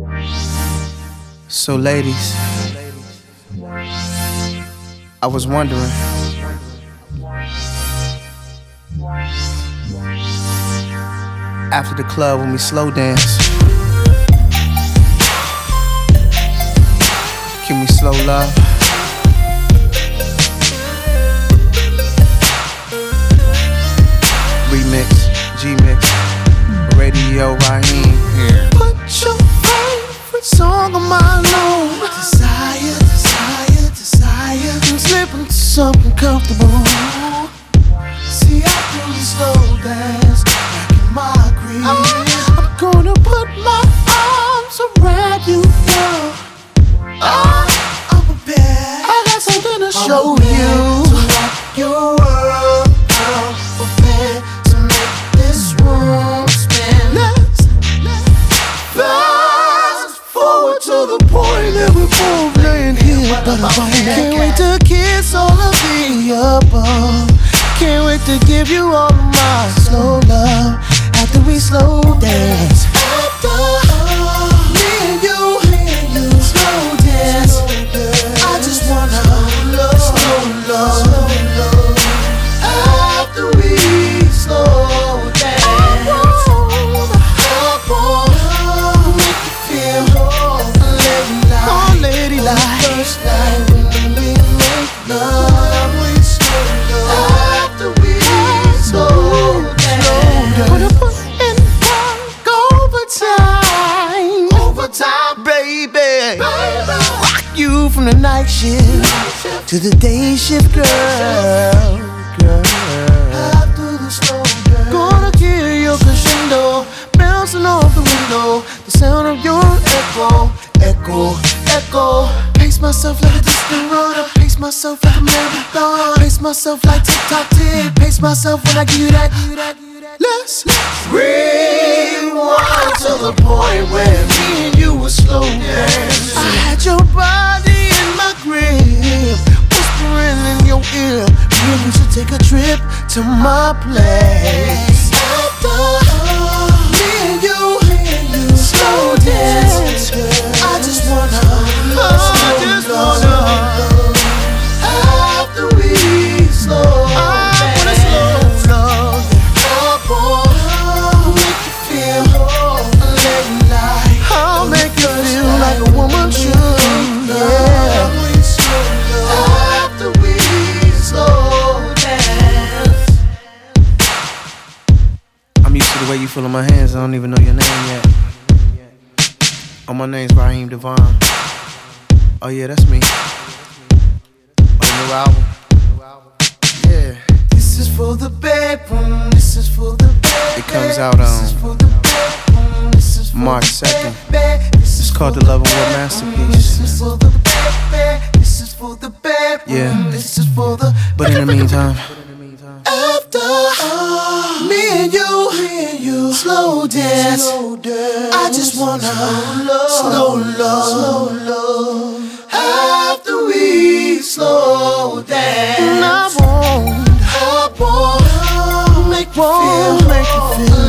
So ladies, I was wondering, after the club when we slow dance, can we slow love? Remix, G-Mix, Radio Raheem. Put your favorite song on my load. Desire, desire, desire. I'm slipping to something comfortable. See, I do the slow dance back in my crib. I'm gonna put my arms around you, girl. I'm prepared. I got something to show you. To rock your world, girl. Prepared to make this room spin. Let's fast forward to the point that we're both laying here, but can't wait to kiss all of the above. Can't wait to give you all of my slow love after we slow dance. After me and you slow dance, I just wanna slow love. After we slow dance, I wanna make you feel ladylike. First night when we make love, we slow love. After we slow dance, put in work overtime, baby. Rock you from the night shift to the day shift, girl. After the slow dance, gonna kill your crescendo, bouncing off the window. The sound of your echo. Pace myself like a distant runner. Pace myself like a marathon. Pace myself like tick-tock tick. Pace myself when I give you that. Let's rewind to the point where me and you were slow dancing. I had your body in my grip, whispering in your ear, we should take a trip to my place. After me and you slow dance, I just wanna slow love. After we slow dance, I'll make you feel ladylike. I'll make you feel like a woman should. Yeah. After we slow dance. I'm used to the way you feel in my hands. I don't even know your name yet. Oh, my name's Raheem Devon. Oh yeah, that's me. Oh, new album. Yeah. This is for the bedroom. This is for the bed. It comes out on March 2nd. It's called The Love and War Masterpiece. This is for the bed. This is for the bedroom. Yeah. This is for the. But in the meantime, after me and you slow dance, I just wanna slow love. After we slow dance, I want make you feel